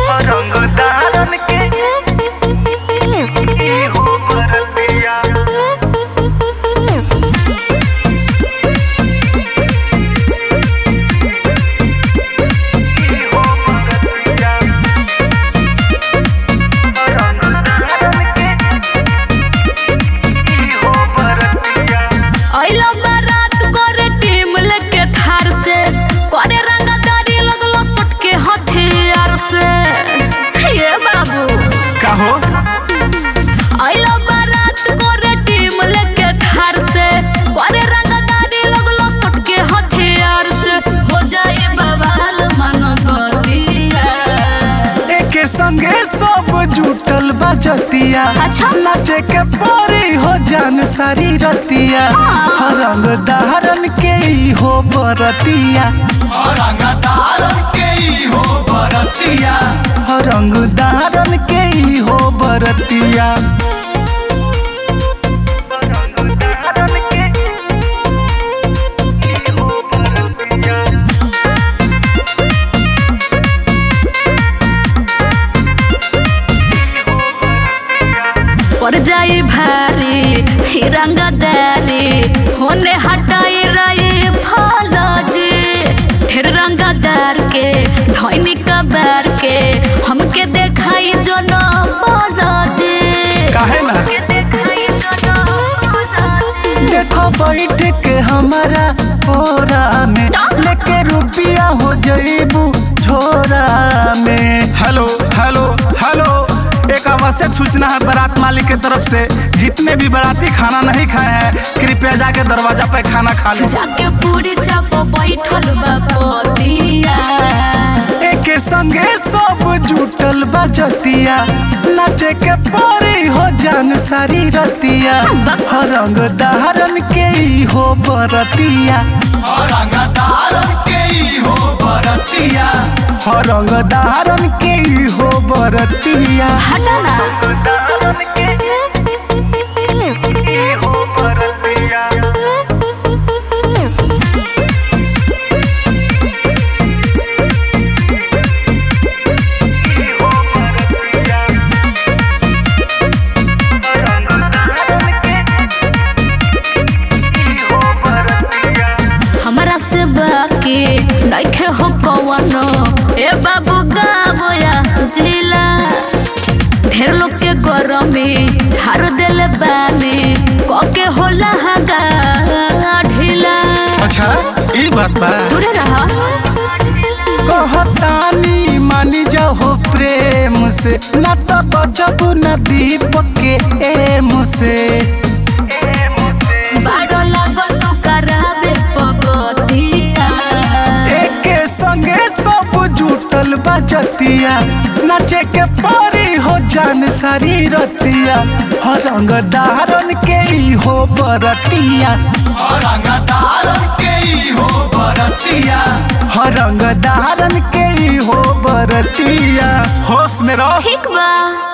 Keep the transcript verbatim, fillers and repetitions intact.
रंग दारन के ई हो बरतिया हो आइला बारात गोरे टीम लेके थार से गोरे रंगदारी लगलो सटके हथियार से हो जाए बवाल मनोबतिया एके संगे सब जुटल बजतिया अच्छा नाचे के परी हो जान सारी रतिया हाँ। रंग दारन के ई हो बरतिया रंग दारन के ई हो बरतिया रंग दारन के ई हो बरतिया पर जाई भारी ही रंगदारी होने हटाई रही फौजी फिर रंगदार के धोनी कबार के हमके देखाई जो न बोलजी काहे ना देखो बैठ के हमारा ओरा में लेके रुपिया हो जईबू झोरा में। हेलो हेलो हेलो एक आवश्यक सूचना है बारात मालिक के तरफ से, जितने भी बाराती खाना नहीं खाए हैं कृपया जाके दरवाजा पे खाना खा लें। जाके पूरी चाप बैठल बापतिया एक संगे सब जुटल बजतिया नाचे के परी हो जान सारी रतिया रंग दारन के ई हो बरतिया रंग दारन के ई हो बरतिया रंग दारन के ई हो बरतिया हटाना बाकी नइखे हो कवनो ए बाबू गावया जिला ढेर लोग के गरमी झाड़ देले बानी कके होला हगा ढीला। अच्छा ई बात बा दूरे रहा कहतानी मानी जाओ प्रेम से ना तो बचबू न दीपक के एम से बाड़ो लागल तो करावे पगतिया एके संगे सब जुटल बजतिया नाचे के परी हो जान सारी रतिया रंग दारन के ई हो बरतिया रंग दारन के ई हो बरतिया रंग दारन के ई हो बरतिया होश में रहो ठीक बा।